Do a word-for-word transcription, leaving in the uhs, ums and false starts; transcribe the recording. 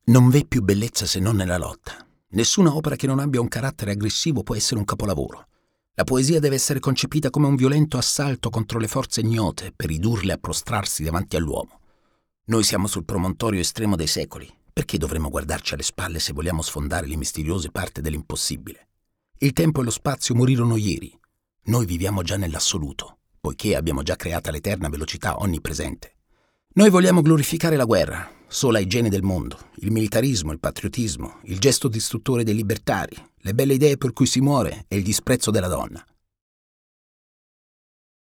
Non v'è più bellezza se non nella lotta. Nessuna opera che non abbia un carattere aggressivo può essere un capolavoro. La poesia deve essere concepita come un violento assalto contro le forze ignote per ridurle a prostrarsi davanti all'uomo. Noi siamo sul promontorio estremo dei secoli. Perché dovremmo guardarci alle spalle se vogliamo sfondare le misteriose parti dell'impossibile? Il tempo e lo spazio morirono ieri. Noi viviamo già nell'assoluto, poiché abbiamo già creata l'eterna velocità onnipresente. Noi vogliamo glorificare la guerra, sola igiene del mondo, il militarismo, il patriottismo, il gesto distruttore dei libertari, le belle idee per cui si muore e il disprezzo della donna.